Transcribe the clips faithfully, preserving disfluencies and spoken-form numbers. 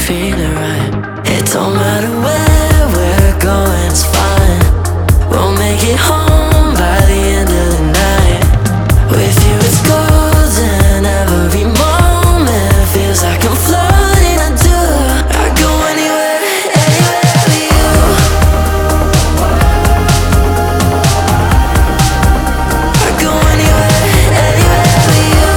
feel it right. It don't matter where we're going, it's fine. We'll make it home by the end of the night. With you it's golden, every moment feels like I'm floating under. I'd go anywhere, anywhere with you. I'd go anywhere, anywhere with you.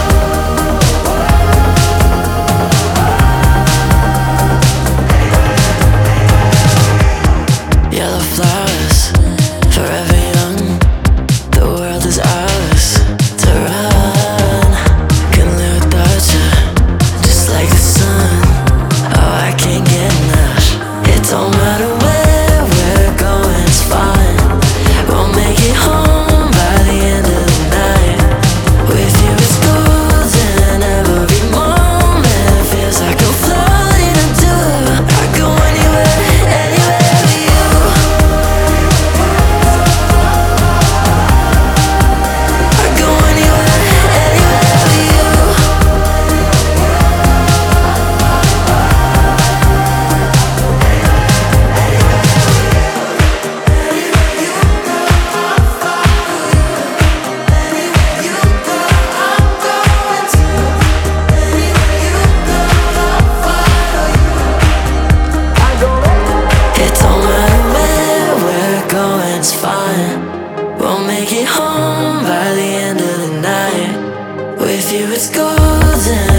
Yellow flowers, forever young. The world is ours to run. Can live without you, just like the sun. Oh, I can't get enough. It don't matter where we're going, it's fine. We'll make it home by the end of the night. With you it's golden, every moment feels like I'm floating under. I'd go anywhere, anywhere with you. I'd go anywhere, anywhere with you. It don't matter where we're going, it's fine. We'll make it home by the end of the night. With you it's golden.